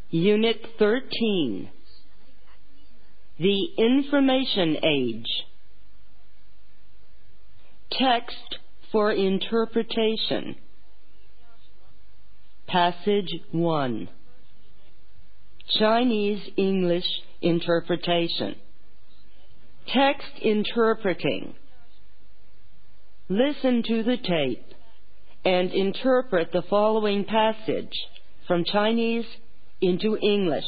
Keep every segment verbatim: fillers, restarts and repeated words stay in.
Unit thirteen, The Information Age. Text for interpretation. Passage one. Chinese-English interpretation. Text interpreting. Listen to the tape and interpret the following passage from Chinese into English.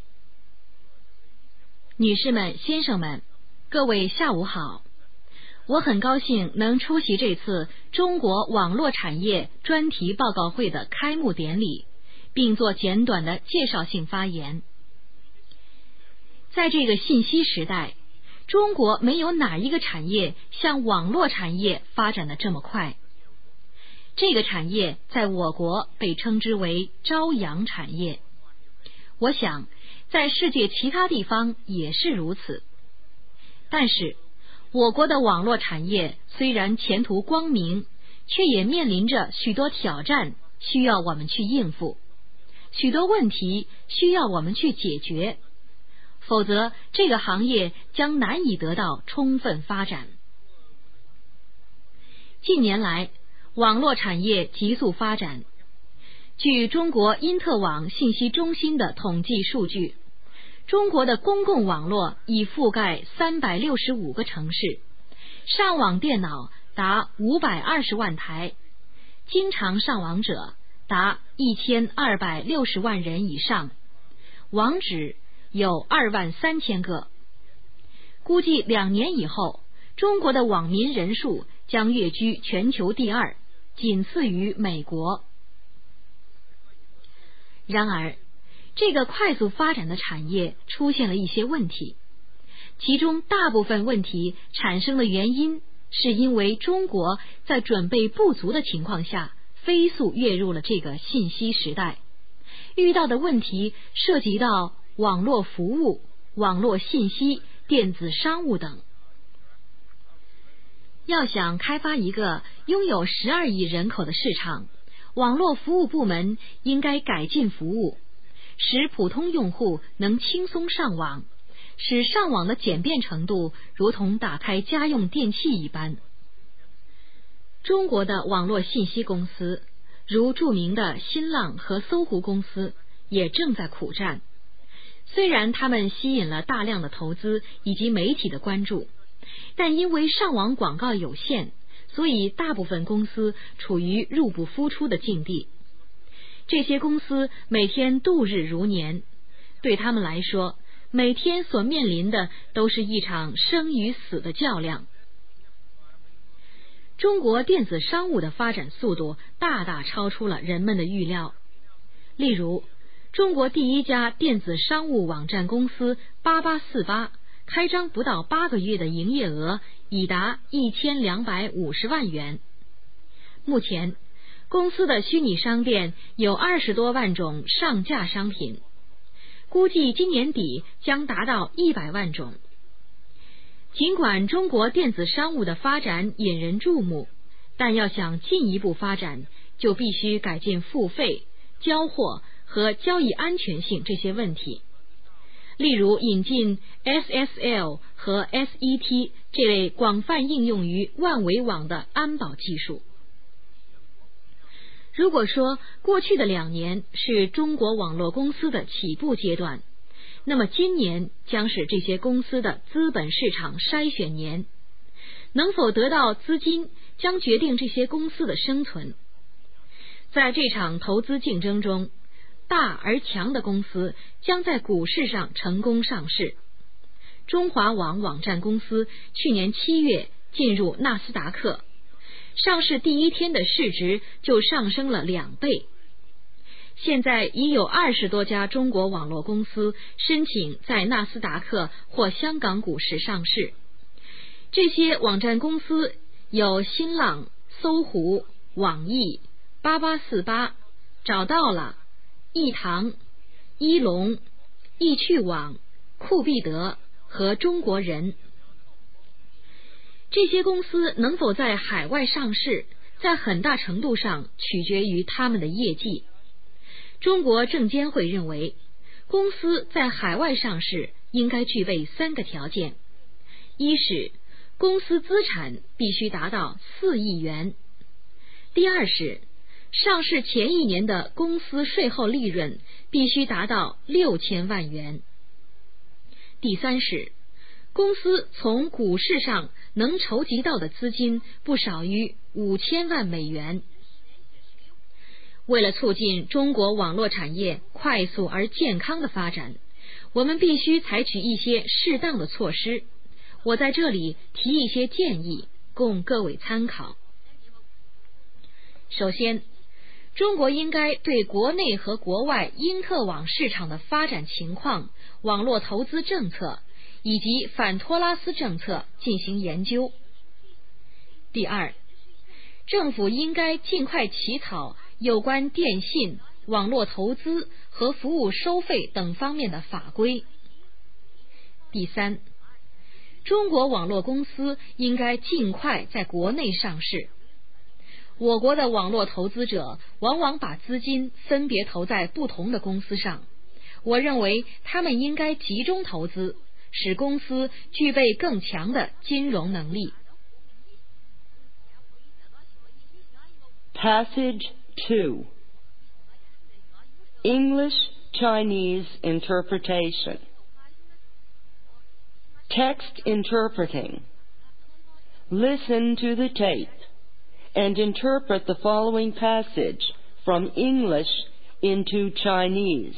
女士们、先生们，各位下午好。我很高兴能出席这次中国网络产业专题报告会的开幕典礼，并做简短的介绍性发言。在这个信息时代，中国没有哪一个产业像网络产业发展的这么快。这个产业在我国被称之为朝阳产业，我想在世界其他地方也是如此。但是我国的网络产业虽然前途光明，却也面临着许多挑战，需要我们去应付，许多问题需要我们去解决，否则这个行业将难以得到充分发展。近年来，网络产业急速发展。据中国因特网信息中心的统计数据，中国的公共网络已覆盖三百六十五个城市，上网电脑达五百二十万台，经常上网者达一千二百六十万人以上，网址有二万三千个。估计两年以后，中国的网民人数将跃居全球第二，仅次于美国。然而，这个快速发展的产业出现了一些问题，其中大部分问题产生的原因是因为中国在准备不足的情况下飞速跃入了这个信息时代，遇到的问题涉及到网络服务、网络信息、电子商务等。要想开发一个拥有十二亿人口的市场，网络服务部门应该改进服务，使普通用户能轻松上网，使上网的简便程度如同打开家用电器一般。中国的网络信息公司，如著名的新浪和搜狐公司，也正在苦战。虽然他们吸引了大量的投资以及媒体的关注，但因为上网广告有限，所以大部分公司处于入不敷出的境地。这些公司每天度日如年，对他们来说，每天所面临的都是一场生与死的较量。中国电子商务的发展速度大大超出了人们的预料。例如，中国第一家电子商务网站公司八八四八开张不到八个月的营业额已达一千两百五十万元。目前，公司的虚拟商店有二十多万种上架商品，估计今年底将达到一百万种。尽管中国电子商务的发展引人注目，但要想进一步发展，就必须改进付费、交货和交易安全性这些问题。例如，引进 S S L 和 S E T 这类广泛应用于万维网的安保技术。如果说过去的两年是中国网络公司的起步阶段，那么今年将是这些公司的资本市场筛选年。能否得到资金，将决定这些公司的生存。在这场投资竞争中，大而强的公司将在股市上成功上市。中华网网站公司去年七月进入纳斯达克，上市第一天的市值就上升了两倍。现在已有二十多家中国网络公司申请在纳斯达克或香港股市上市。这些网站公司有新浪、搜狐、网易、八八四八、找到了、易堂、一龙、易趣网、酷必得和中国人。这些公司能否在海外上市，在很大程度上取决于他们的业绩。中国证监会认为， 公司在海外上市应该具备三个条件：一是公司资产必须达到四亿元；第二是上市前一年的公司税后利润必须达到六千万元；第三是公司从股市上能筹集到的资金不少于五千万美元。为了促进中国网络产业快速而健康的发展，我们必须采取一些适当的措施。我在这里提一些建议，供各位参考。首先，中国应该对国内和国外因特网市场的发展情况、网络投资政策以及反托拉斯政策进行研究。第二，政府应该尽快起草有关电信、网络投资和服务收费等方面的法规。第三，中国网络公司应该尽快在国内上市。我国的网络投资者往往把资金分别投在不同的公司上，我认为他们应该集中投资，使公司具备更强的金融能力。 Passage two. English-Chinese interpretation. Text interpreting. Listen to the tape and interpret the following passage from English into Chinese.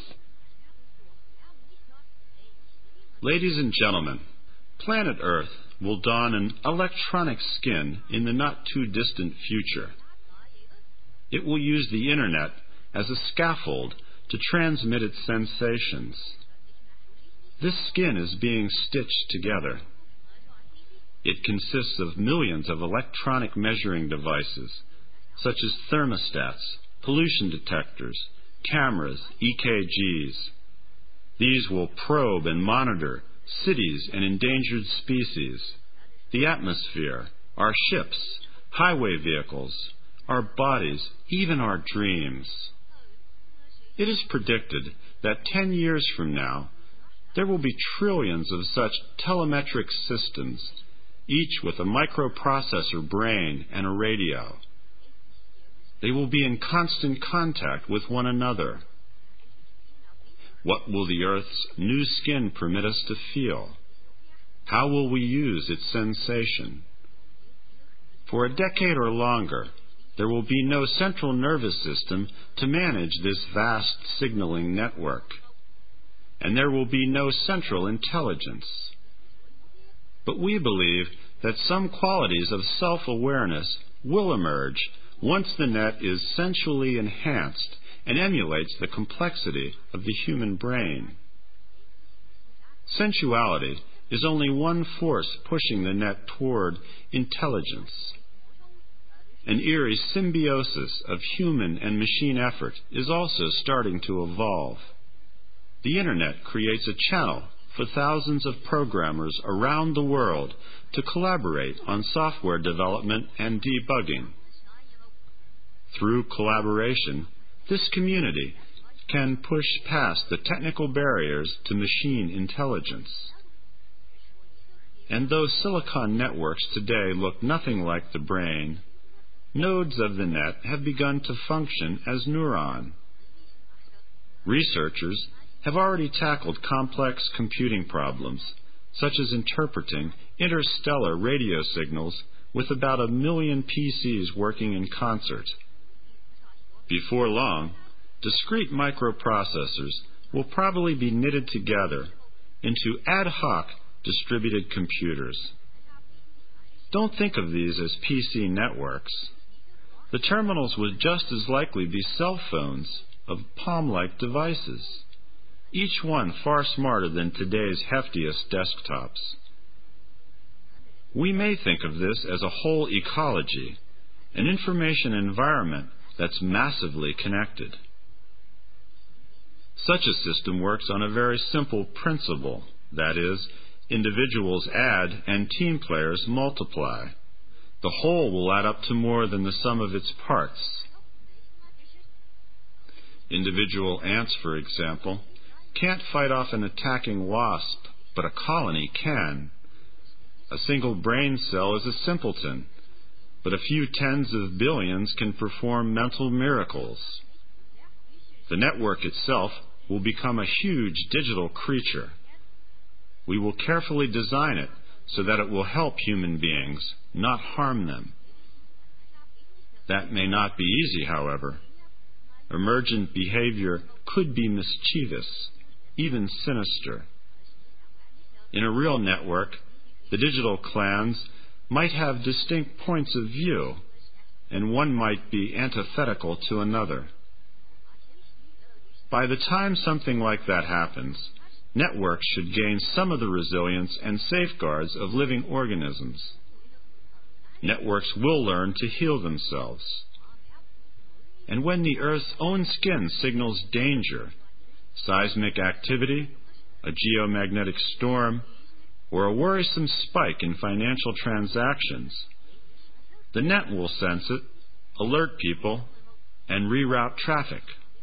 Ladies and gentlemen, planet Earth will don an electronic skin in the not-too-distant future. It will use the Internet as a scaffold to transmit its sensations. This skin is being stitched together. It consists of millions of electronic measuring devices, such as thermostats, pollution detectors, cameras, E K Gs. These will probe and monitor cities and endangered species, the atmosphere, our ships, highway vehicles, our bodies, even our dreams. It is predicted that ten years from now, there will be trillions of such telemetric systems, each with a microprocessor brain and a radio. They will be in constant contact with one another. What will the Earth's new skin permit us to feel? How will we use its sensation? For a decade or longer, there will be no central nervous system to manage this vast signaling network, and there will be no central intelligence. But we believe that some qualities of self-awareness will emerge once the net is sensually enhanced and emulates the complexity of the human brain. Sensuality is only one force pushing the net toward intelligence. An eerie symbiosis of human and machine effort is also starting to evolve. The Internet creates a channel for thousands of programmers around the world to collaborate on software development and debugging. Through collaboration, this community can push past the technical barriers to machine intelligence. And though silicon networks today look nothing like the brain, nodes of the net have begun to function as neuron. Researchers have already tackled complex computing problems, such as interpreting interstellar radio signals with about a million P Cs working in concert. Before long, discrete microprocessors will probably be knitted together into ad hoc distributed computers. Don't think of these as P C networks. The terminals would just as likely be cell phones of palm-like devices, each one far smarter than today's heftiest desktops. We may think of this as a whole ecology, an information environment that's massively connected. Such a system works on a very simple principle, that is, individuals add and team players multiply. The whole will add up to more than the sum of its parts. Individual ants, for example, can't fight off an attacking wasp, but a colony can. A single brain cell is a simpleton, but a few tens of billions can perform mental miracles. The network itself will become a huge digital creature. We will carefully design it so that it will help human beings, not harm them. That may not be easy, however. Emergent behavior could be mischievous, even sinister. In a real network, the digital clans might have distinct points of view, and one might be antithetical to another. By the time something like that happens, networks should gain some of the resilience and safeguards of living organisms. Networks will learn to heal themselves. And when the Earth's own skin signals danger, seismic activity, a geomagnetic storm, or a worrisome spike in financial transactions, the net will sense it, alert people, and reroute traffic.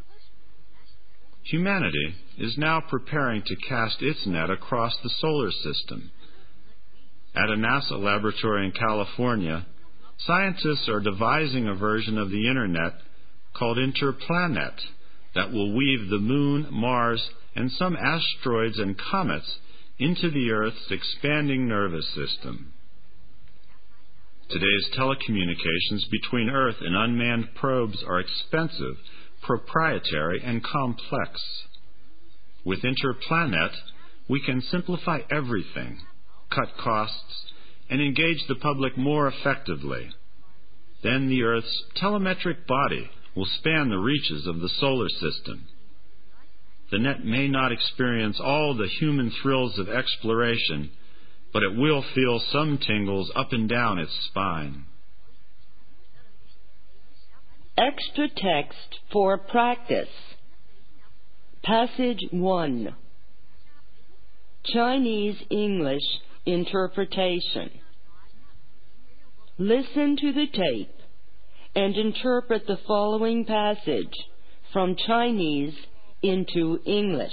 Humanity is now preparing to cast its net across the solar system. At a NASA laboratory in California, scientists are devising a version of the Internet called Interplanet that will weave the Moon, Mars, and some asteroids and comets into the Earth's expanding nervous system. Today's telecommunications between Earth and unmanned probes are expensive, proprietary, and complex. With Interplanet, we can simplify everything, cut costs, and engage the public more effectively. Then the Earth's telemetric body will span the reaches of the solar system. The net may not experience all the human thrills of exploration, but it will feel some tingles up and down its spine. Extra text for practice. Passage one. Chinese-English interpretation. Listen to the tape and interpret the following passage from Chinese into English.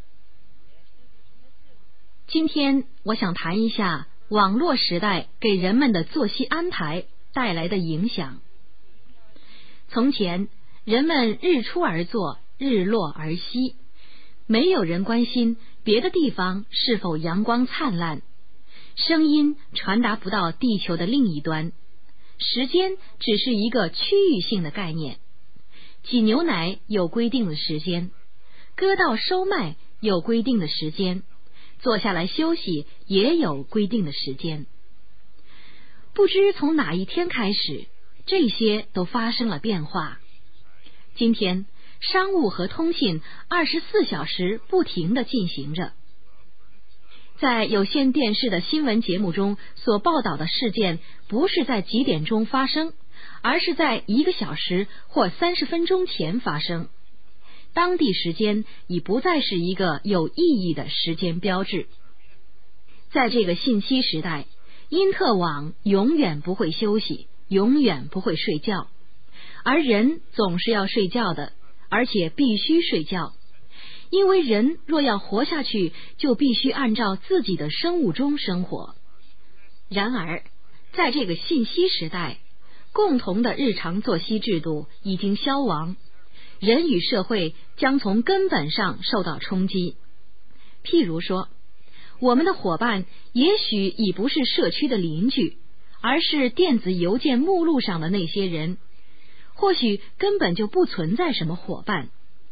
今天我想谈一下网络时代给人们的作息安排带来的影响。从前，人们日出而作，日落而息，没有人关心别的地方是否阳光灿烂，声音传达不到地球的另一端，时间只是一个区域性的概念。挤牛奶有规定的时间，割稻收麦有规定的时间，坐下来休息也有规定的时间。不知从哪一天开始，这些都发生了变化。今天，商务和通信二十四小时不停地进行着。在有线电视的新闻节目中所报道的事件，不是在几点钟发生，而是在一个小时或三十分钟前发生。当地时间已不再是一个有意义的时间标志。在这个信息时代，因特网永远不会休息，永远不会睡觉，而人总是要睡觉的，而且必须睡觉，因为人若要活下去，就必须按照自己的生物钟生活。然而，在这个信息时代，共同的日常作息制度已经消亡，人与社会将从根本上受到冲击。譬如说，我们的伙伴也许已不是社区的邻居，而是电子邮件目录上的那些人，或许根本就不存在什么伙伴。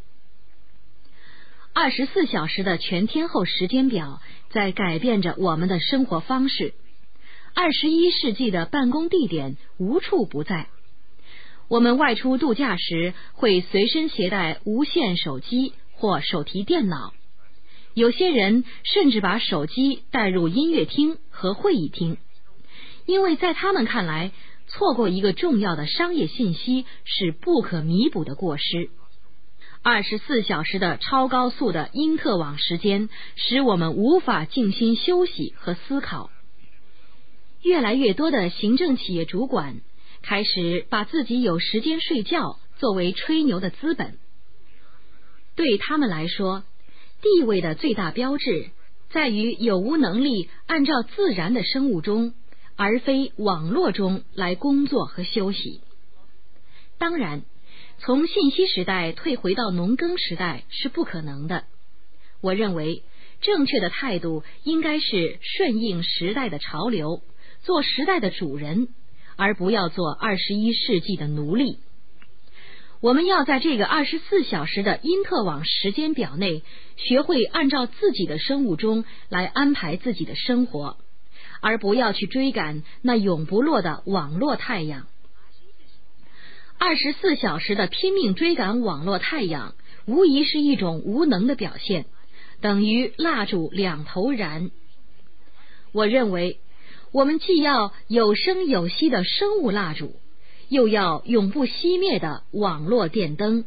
二十四小时的全天候时间表在改变着我们的生活方式。二十一世纪的办公地点无处不在。我们外出度假时会随身携带无线手机或手提电脑，有些人甚至把手机带入音乐厅和会议厅，因为在他们看来，错过一个重要的商业信息是不可弥补的过失。二十四小时的超高速的因特网时间使我们无法静心休息和思考。越来越多的行政企业主管开始把自己有时间睡觉作为吹牛的资本。对他们来说， 地位的最大标志在于有无能力按照自然的生物钟，而非网络中来工作和休息。当然，从信息时代退回到农耕时代是不可能的。我认为正确的态度应该是顺应时代的潮流，做时代的主人，而不要做二十一世纪的奴隶。我们要在这个二十四小时的因特网时间表内，学会按照自己的生物钟来安排自己的生活，而不要去追赶那永不落的网络太阳。二十四小时的拼命追赶网络太阳，无疑是一种无能的表现，等于蜡烛两头燃。我认为，我们既要有声有息的生物蜡烛，又要永不熄灭的网络电灯。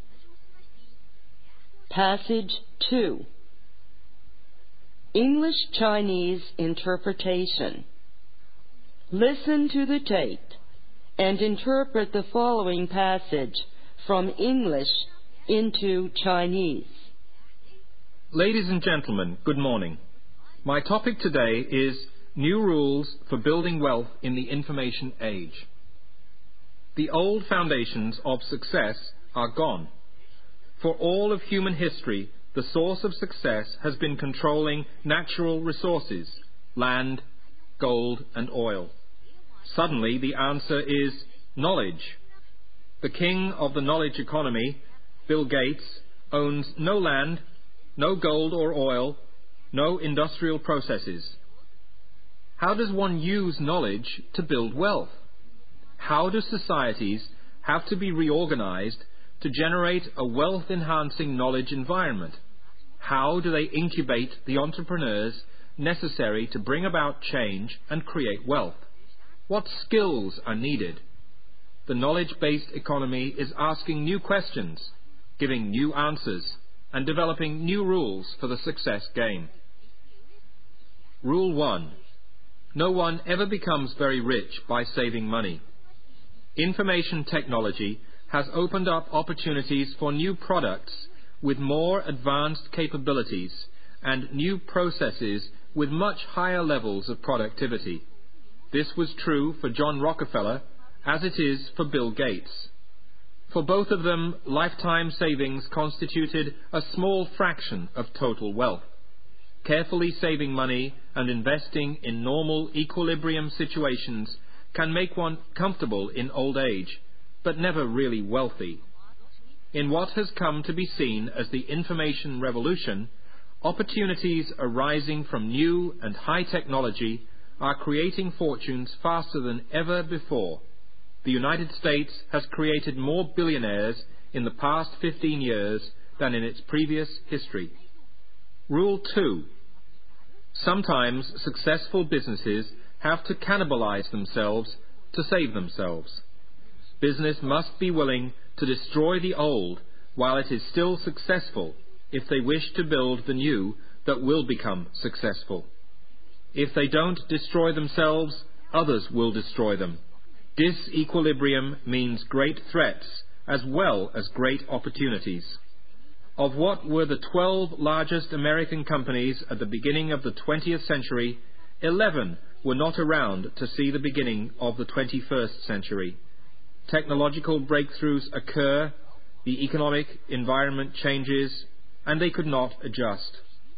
Passage two. English-Chinese interpretation. Listen to the tape and interpret the following passage from English into Chinese. Ladies and gentlemen, good morning. My topic today is New Rules for Building Wealth in the Information Age. The old foundations of success are gone. For all of human history, the source of success has been controlling natural resources, land, gold, and oil. Suddenly, the answer is knowledge. The king of the knowledge economy, Bill Gates, owns no land, no gold or oil, no industrial processes. How does one use knowledge to build wealth? How do societies have to be reorganized to generate a wealth-enhancing knowledge environment? How do they incubate the entrepreneurs necessary to bring about change and create wealth? What skills are needed? The knowledge-based economy is asking new questions, giving new answers, and developing new rules for the success game. Rule one. No one ever becomes very rich by saving money. Information technology has opened up opportunities for new products with more advanced capabilities and new processes with much higher levels of productivity. This was true for John Rockefeller as it is for Bill Gates. For both of them, lifetime savings constituted a small fraction of total wealth. Carefully saving money and investing in normal equilibrium situations can make one comfortable in old age, but never really wealthy. In what has come to be seen as the information revolution, opportunities arising from new and high technology are creating fortunes faster than ever before. The United States has created more billionaires in the past fifteen years than in its previous history. Rule two. Sometimes successful businesses have to cannibalize themselves to save themselves. Business must be willing to destroy the old while it is still successful if they wish to build the new that will become successful. If they don't destroy themselves, others will destroy them. Disequilibrium means great threats as well as great opportunities. Of what were the twelve largest American companies at the beginning of the twentieth century, eleven were not around to see the beginning of the twenty-first century. Technological breakthroughs occur, the economic environment changes, and they could not adjust.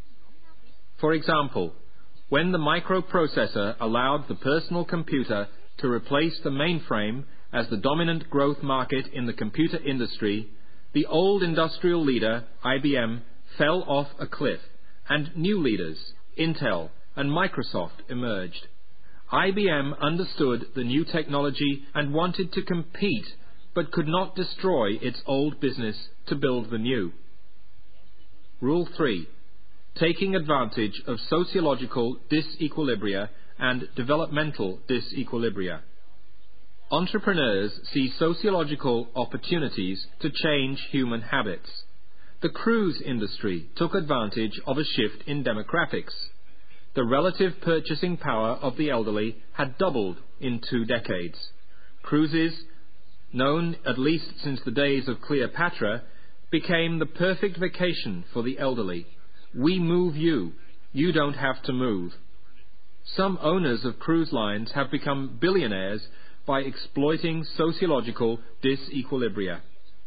For example, when the microprocessor allowed the personal computer to replace the mainframe as the dominant growth market in the computer industry, the old industrial leader, I B M, fell off a cliff, and new leaders, Intel and Microsoft, emerged. I B M understood the new technology and wanted to compete, but could not destroy its old business to build the new. Rule three. Taking advantage of sociological disequilibria and developmental disequilibria. Entrepreneurs see sociological opportunities to change human habits. The cruise industry took advantage of a shift in demographics. The relative purchasing power of the elderly had doubled in two decades. Cruises, known at least since the days of Cleopatra, became the perfect vacation for the elderly, "We move you. You don't have to move." Some owners of cruise lines have become billionaires by exploiting sociological disequilibria.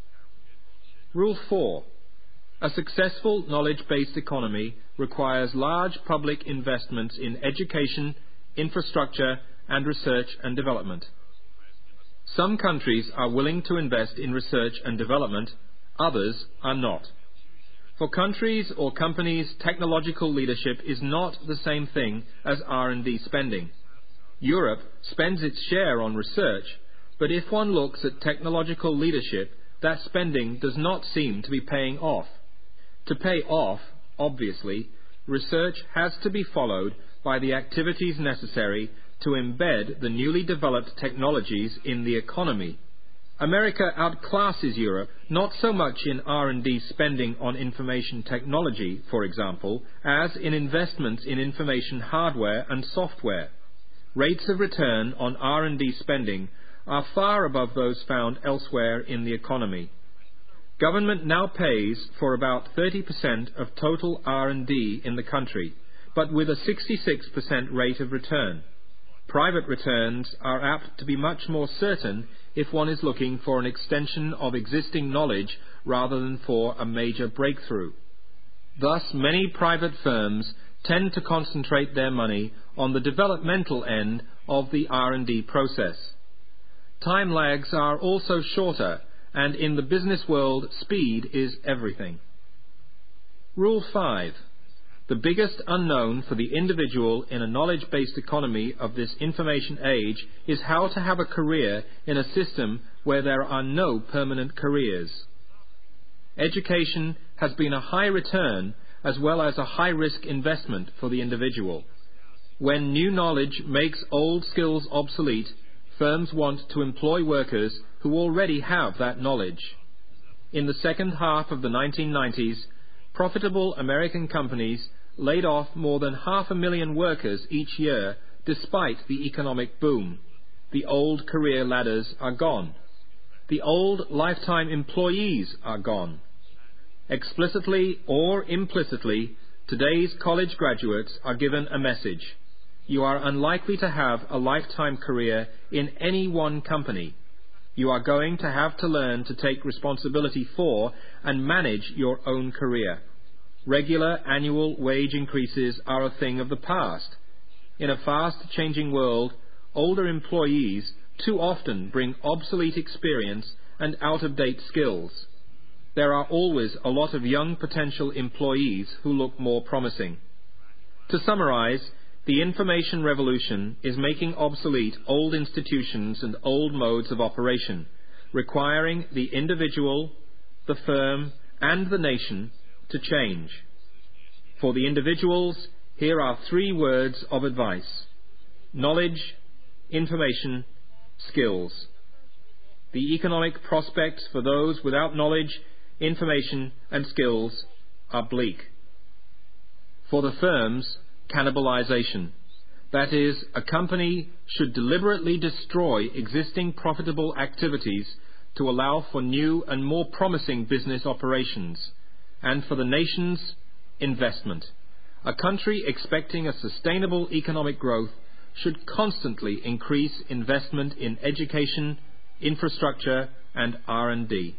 Rule four. A successful knowledge-based economy requires large public investments in education, infrastructure, and research and development. Some countries are willing to invest in research and development, others are not. For countries or companies, technological leadership is not the same thing as R and D spending. Europe spends its share on research, but if one looks at technological leadership, that spending does not seem to be paying off. To pay off, obviously, research has to be followed by the activities necessary to embed the newly developed technologies in the economy. America outclasses Europe not so much in R and D spending on information technology, for example, as in investments in information hardware and software. Rates of return on R and D spending are far above those found elsewhere in the economy. Government now pays for about thirty percent of total R and D in the country, but with a sixty-six percent rate of return. Private returns are apt to be much more certain if one is looking for an extension of existing knowledge rather than for a major breakthrough. Thus, many private firms tend to concentrate their money on the developmental end of the R and D process. Time lags are also shorter, and in the business world, speed is everything. Rule five. The biggest unknown for the individual in a knowledge-based economy of this information age is how to have a career in a system where there are no permanent careers. Education has been a high return as well as a high-risk investment for the individual. When new knowledge makes old skills obsolete, firms want to employ workers who already have that knowledge. In the second half of the nineteen nineties, profitable American companies laid off more than half a million workers each year despite the economic boom. The old career ladders are gone. The old lifetime employees are gone. Explicitly or implicitly, today's college graduates are given a message. You are unlikely to have a lifetime career in any one company. You are going to have to learn to take responsibility for and manage your own career. Regular annual wage increases are a thing of the past. In a fast-changing world, older employees too often bring obsolete experience and out-of-date skills. There are always a lot of young potential employees who look more promising. To summarize, the information revolution is making obsolete old institutions and old modes of operation, requiring the individual, the firm, and the nation to change. For the individuals, here are three words of advice: knowledge, information, skills. The economic prospects for those without knowledge, information, and skills are bleak. For the firms, cannibalization. That is, a company should deliberately destroy existing profitable activities to allow for new and more promising business operations. And for the nation's, investment. A country expecting a sustainable economic growth should constantly increase investment in education, infrastructure, and R and D.